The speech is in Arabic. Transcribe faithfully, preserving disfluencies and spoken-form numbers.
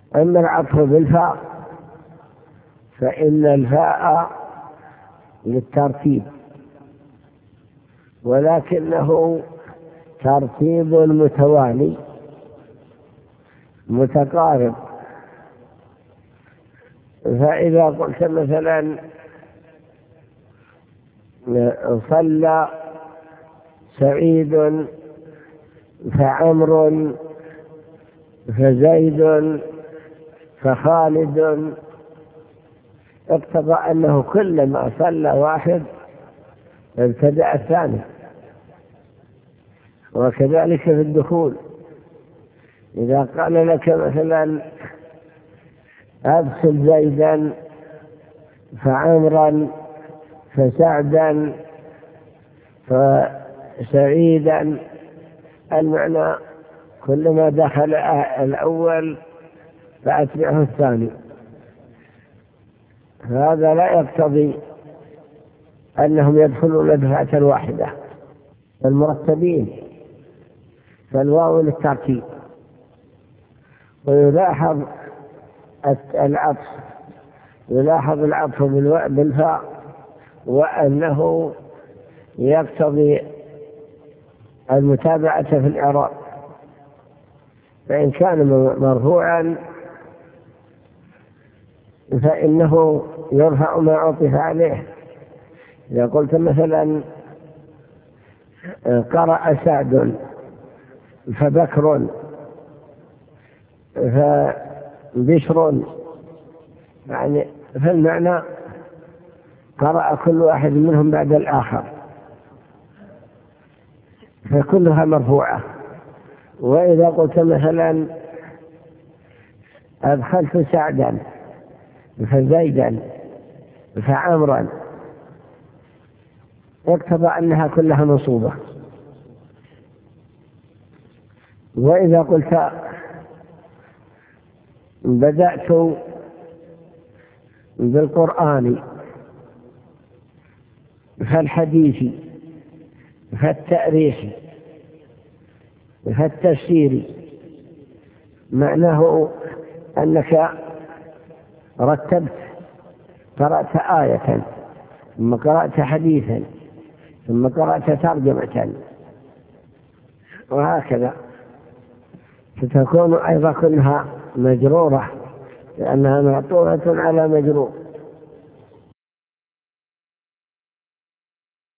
أما العطف بالفاء فإن الفاء للترتيب، ولكنه ترتيب متوالي متقارب. فإذا قلت مثلا صلى سعيد فعمر فزيد فخالد، اقتضى أنه كلما صلى واحد ابتدأ الثاني. وكذلك في الدخول، إذا قال لك مثلا أدخل زيدا فعمرا فسعدا فسعيدا، المعنى كلما دخل الأول فأتبعه الثاني. هذا لا يقتضي أنهم يدخلون دفعة واحدة، المرتبين، فالواو للترتيب. ويلاحظ العطف يلاحظ العطف بالفاء وأنه يقتضي المتابعة في الإعراب، فإن كان مرفوعا فإنه يرفع ما عطف عليه. إذا قلت مثلا قرأ سعد فبكر فبشر، يعني في المعنى قرأ كل واحد منهم بعد الآخر، فكلها مرفوعة. وإذا قلت مثلا أدخلت سعدا فزيدا فعمرا، اقتضى أنها كلها منصوبة. وإذا قلت بدأت بالقرآن فالحديث فالتأريخ فالتفسير، معناه أنك رتبت، قرأت آية ثم قرأت حديثا ثم قرأت ترجمة، وهكذا. فتكون أيضا كلها مجرورة لأنها معطوفة على مجرور.